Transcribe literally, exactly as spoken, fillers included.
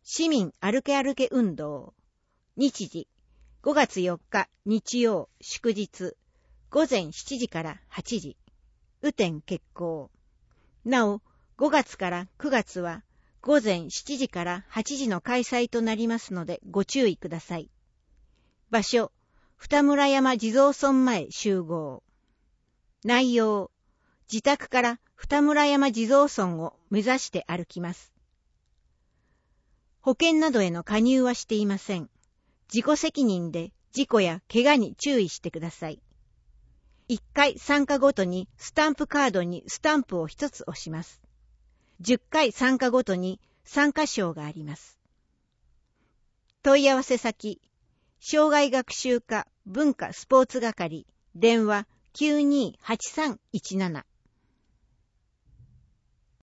市民歩け歩け運動。日時、ごがつよっか日曜祝日、ごぜんしちじからはちじ。雨天決行。なお、ごがつからくがつは、ごぜんしちじからはちじの開催となりますのでご注意ください。場所、二村山地蔵村前集合。内容、自宅から二村山地蔵村を目指して歩きます。保険などへの加入はしていません。自己責任で事故や怪我に注意してください。いっかい参加ごとにスタンプカードにスタンプをひとつ押します。じゅっかい参加ごとに参加賞があります。問い合わせ先、障害学習課文化スポーツ係、電話 きゅうにーはちさんいちなな。